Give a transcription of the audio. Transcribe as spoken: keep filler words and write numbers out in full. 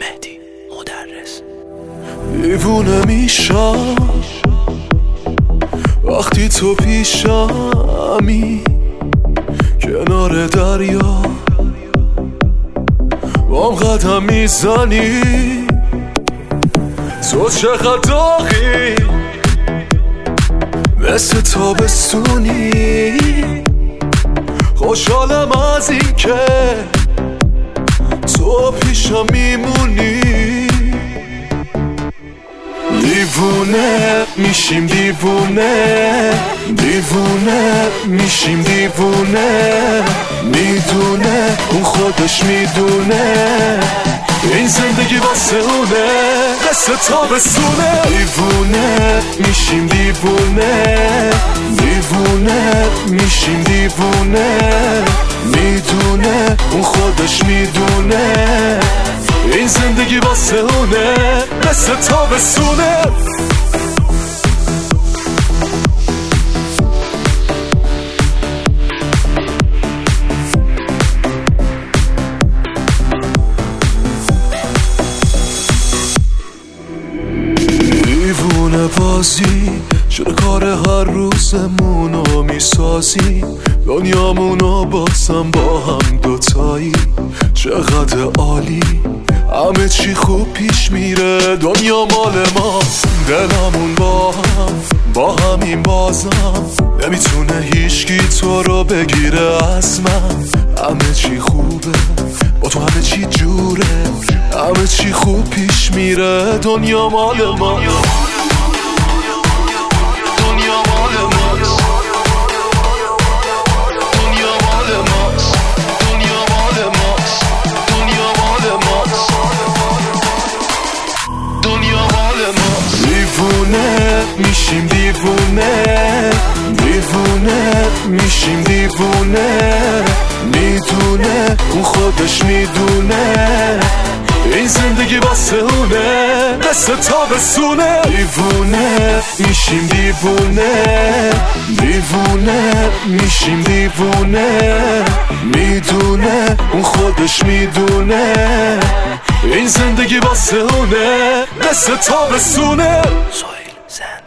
مهدی مدرس. دیوونه میشم وقتی تو پیشمی، کنار دریا بام قدم میزنی. تو چقدر داغی مثل تابستونی، خوشحالم از این که تو پیشم میمونی. دیوونه میشیم دیوونه، دیوونه میشیم دیوونه، میدونه اون خودش میدونه این زندگی واسه اونه مثل تابستونه. دیوونه میشیم دیوونه، دیوونه میشیم دیوونه، میدونه اون خودش میدونه این زندگی واسه اونه مثل تابستونه. دیوونه بازی شده کار هر روزمونو میسازی، دنیامونو بازم با هم دوتایی. چقدر عالی همه چی خوب پیش میره، دنیا مال ماست دلمون با هم، با همین بازم نمیتونه هیچکی تو رو بگیره از من. همه چی خوبه با تو، همه چی جوره، همه چی خوب پیش میره، دنیا مال ما، دنیا مال ماست، دنیا مال ماست، دنیا مال ماست، دنیا مال ماست، دنیا مال ماست. دیوونه میشیم دیوونه، دیوونه میشیم دیوونه، میدونه اون خودش میدونه این زندگی واسه اونه مثل تابستونه. دیوونه میشیم دیوونه، دیوونه میشیم دیوونه، میدونه اون خودش میدونه این زندگی واسه اونه مثل تابستونه. سویل زن